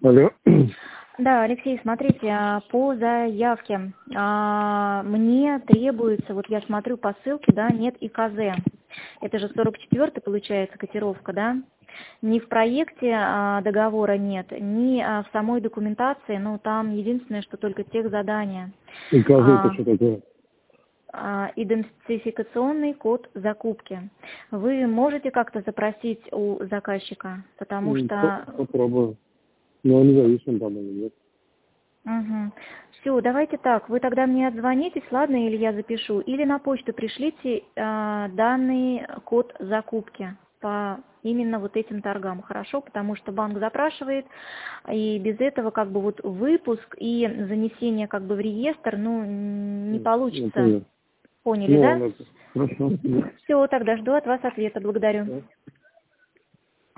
Алло. Да, Алексей, смотрите, по заявке мне требуется, вот я смотрю по ссылке, да, нет ИКЗ. Это же 44-й, получается, котировка, да? Ни в проекте договора нет, ни в самой документации, ну, там единственное, что только техзадание. ИКЗ это что такое? Идентификационный код закупки. Вы можете как-то запросить у заказчика, потому что... Попробую. Но он независим, по-моему, нет. Угу. Все, давайте так, вы тогда мне отзвонитесь, ладно, или я запишу, или на почту пришлите данный код закупки по именно вот этим торгам, хорошо, потому что банк запрашивает, и без этого как бы вот выпуск и занесение как бы в реестр, ну, не получится. Поняли, да? Хорошо. Все, тогда жду от вас ответа, благодарю.